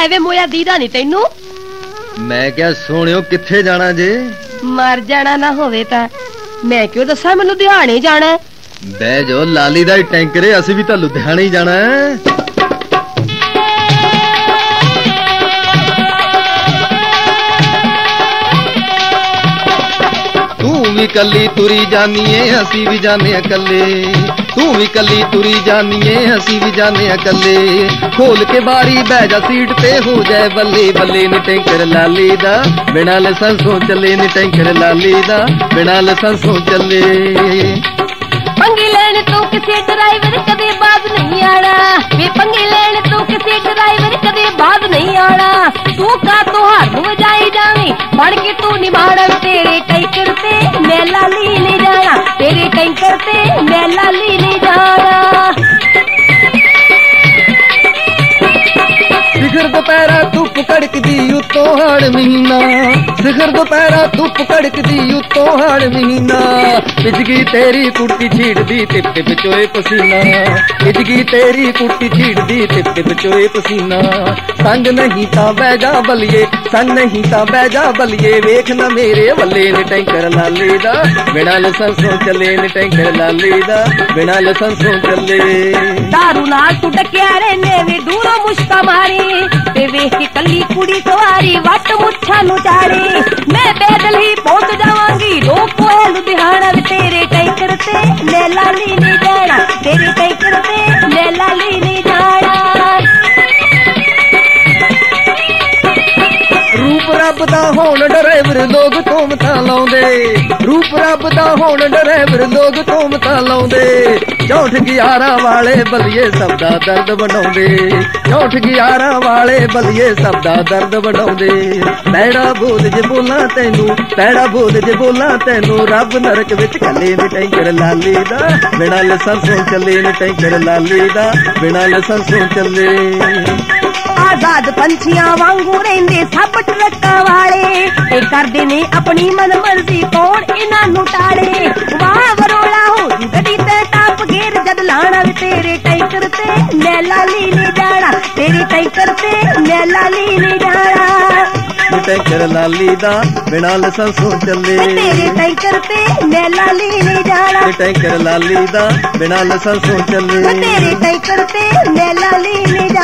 ਲੈ ਵੇ ਮੋਇਆ ਦੀਦਾ ਨਹੀਂ ਤੈਨੂੰ। ਮੈਂ ਕਿਹਾ ਸੋਹਣਿਓ ਕਿੱਥੇ ਜਾਣਾ ਜੇ? ਮਰ ਜਾਣਾ ਨਾ ਹੋਵੇ ਤਾਂ ਮੈਂ ਕਿਉਂ ਦੱਸਾਂ, ਮੈਂ ਲੁਧਿਆਣੇ ਜਾਣਾ। ਬਹਿ ਜੋ, ਲਾਲੀ ਦਾ ਹੀ ਟੈਂਕਰ ਏ, ਅਸੀਂ ਵੀ ਤਾਂ ਲੁਧਿਆਣੇ ਹੀ ਜਾਣਾ ਹੈ। ਤੂੰ ਵੀ ਕੱਲੀ ਤੁਰੀ ਜਾਨੀ ਏ, ਅਸੀਂ ਵੀ ਜਾਨੇ ਆ ਕੱਲੇ। ਤੂੰ ਵੀ ਕੱਲੀ ਤੁਰੀ ਜਾਨੀ ਏ, ਅਸੀਂ ਵੀ ਜਾਨੇ ਆ ਕੱਲੇ। ਖੋਲ ਕੇ ਬਾਰੀ ਬਹਿ ਜਾ ਸੀਟ ਤੇ, ਹੋ ਜਾਏ ਬੱਲੇ ਬੱਲੇ ਨੀ ਟੈਂਕਰ ਲਾਲੀ ਦਾ, ਬਿਨਾਂ ਲਾਇਸੈਂਸੋਂ ਚੱਲੇ ਨੀ ਟੈਂਕਰ ਲਾਲੀ ਦਾ, ਬਿਨਾਂ ਲਾਇਸੈਂਸੋਂ ਚੱਲੇ। ਪੰਗੇ ਲੈਣ ਤੋਂ ਕਿਸੇ ਡਰਾਈਵਰ ਕਦੇ ਬਾਜ਼ ਨਹੀਂ ਆਣਾ ਵੇ, ਪੰਗੇ ਲੈਣ ਤੋਂ ਕਿਸੇ ਡਰਾਈਵਰ ਕਦੇ ਬਾਜ਼ ਨਹੀਂ ਆਣਾ। ਤੂੰ ਕਾ ਤੁਹਾਰ ਨੂੰ ਵਜਾਈ ਜਾਵੀਂ ਬਣ ਕੇ ਤੂੰ ਨਿਭਾਣਾ, ਤੇਰੇ ਟੈਂਕਰ ਤੇ ਮੈਂ ਲਾਲੀ ਨਹੀਂ ਜਾਣਾ, ਤੇਰੇ ਟੈਂਕਰ ਤੇ ਮੈਂ ਲਾਲੀ ਨਹੀਂ ਜਾਣਾ। ਸਿਖਰ ਦੁਪਹਿਰਾ ਧੁੱਪ ਕੜਕਦੀ ਉੱਤੋਂ ਹਾੜ ਮਹੀਨਾ, ਸਿਖਰ ਦੁਪਹਿਰਾ ਧੁੱਪ ਕੜਕਦੀ ਉੱਤੋਂ ਹਾੜ ਮਹੀਨਾ। ਪਿਜਗੀ ਤੇਰੀ ਕੁੜਤੀ ਛੀੜਦੀ ਟਿਪ ਟਿਪ ਚੋਏ ਪਸੀਨਾ, ਪਿਜਗੀ ਤੇਰੀ ਕੁੜਤੀ ਛੀੜਦੀ ਟਿਪ ਟਿਪ ਚੋਏ ਪਸੀਨਾ। ਸੰਗ ਨਹੀਂ ਤਾਂ ਬਹਿ ਜਾ ਬਲੀਏ, ਸੰਗ ਨਹੀਂ ਤਾਂ ਬਹਿ ਜਾ ਬਲੀਏ, ਵੇਖ ਨਾ ਮੇਰੇ ਵੱਲੇ ਨੀ ਟੈਂਕਰ ਲਾਲੀ ਦਾ, ਬਿਨਾਂ ਲਾਇਸੈਂਸੋਂ ਚੱਲੇ ਨੀ ਟੈਂਕਰ ਲਾਲੀ ਦਾ, ਬਿਨਾਂ ਲਾਇਸੈਂਸੋਂ ਚੱਲੇ। ਦਾਰੂ ਨਾਲ ਤੂੰ ਡੱਕਿਆ ਰਹਿਨੇ ਵੇ ਦੂਰੋਂ ਮੁਸ਼ਕਾ ਮਾਰੀ, ਤੇ ਵੇਖ ਕੇ ਕੱਲੀ ਕੁੜੀ ਸਵਾਰੀ ਵੱਟ ਮੁੱਛਾਂ ਨੂੰ ਚਾੜੀ। ਮੈਂ ਪੈਦਲ ਹੀ ਪਹੁੰਚ ਜਾਵਾਂਗੀ ਰੋਪੋਏ ਲੁਧਿਆਣਾ, ਤੇਰੇ ਟੈਂਕਰ ਤੇ ਮੈਂ ਲਾਲੀ ਨਹੀਂ ਜਾਣਾ, ਤੇਰੇ ਟੈਂਕਰ ਤੇ ਮੈਂ ਲਾਲੀ ਨਹੀਂ ਜਾਣਾ। ਰੂਪ ਰੱਬ ਦਾ ਹੋਣ ਡਰਾਈਵਰ ਲੋਕ ਧੂਮਤਾਂ ਲਾਉਂਦੇ, ਰੂਪ ਰੱਬ ਦਾ ਹੋਣ ਡਰਾਈਵਰ ਲੋਕ ਧੂਮਤਾਂ ਲਾਉਂਦੇ। 64 ਵਾਲੇ ਬਲੀਏ ਸਭ ਦਾ ਦਰਦ ਵਡਾਉਂਦੇ, 64 ਵਾਲੇ ਬਲੀਏ ਸਭ ਦਾ ਦਰਦ ਵਡਾਉਂਦੇ। ਪੈੜਾ ਬੋਲ ਜੇ ਬੋਲਾਂ ਤੈਨੂੰ, ਪੈੜਾ ਬੋਲ ਜੇ ਬੋਲਾਂ ਤੈਨੂੰ, ਰੱਬ ਨਰਕ ਵਿੱਚ ਕੱਲੇ ਨੀ ਟੈਂਕਰ ਲਾਲੀ ਦਾ, ਬਿਨਾਂ ਲਾਇਸੈਂਸੋਂ ਚੱਲੇ ਨੀ ਟੈਂਕਰ ਲਾਲੀ ਦਾ, ਬਿਨਾਂ ਲਾਇਸੈਂਸੋਂ ਚੱਲੇ। ਆਜ਼ਾਦ ਪੰਛੀਆਂ ਵਾਂਗੂ ਰਹਿੰਦੇ ਸਭ ਟਰੱਕਾਂ ਵਾਲੇ, ਇਹ ਕਰਦੇ ਨੇ ਆਪਣੀ ਮਨ ਮਰਜ਼ੀ, ਕੌਣ ਇਹਨਾਂ ਨੂੰ ਟਾਲੇ। ਵਾਹ ਵਰੋਲਾ ਹੋ ਜੂ ਗੱਡੀ ਤੇ ਟਾਪ ਗੇਰ ਜਦ ਲਾਣਾ, ਤੇਰੇ ਟੈਂਕਰ ਤੇ ਮੈਂ ਲਾਲੀ ਨਹੀਂ ਜਾਣਾ, ਤੇਰੇ ਟੈਂਕਰ ਤੇ ਮੈਂ ਲਾਲੀ ਨਹੀਂ ਜਾਣਾ। ਟੈਂਕਰ ਲਾਲੀ ਦਾ ਬਿਨਾਂ ਲਾਇਸੈਂਸੋਂ ਚੱਲੇ, ਤੇਰੇ ਟੈਂਕਰ ਤੇ ਮੈਂ ਲਾਲੀ ਨਹੀਂ ਜਾਣਾ, ਟੈਂਕਰ ਲਾਲੀ ਦਾ ਬਿਨਾਂ ਲਾਇਸੈਂਸੋਂ ਚੱਲੇ, ਤੇਰੇ ਟੈਂਕਰ ਤੇ ਮੈਂ ਲਾਲੀ ਨਹੀਂ ਜਾਣਾ।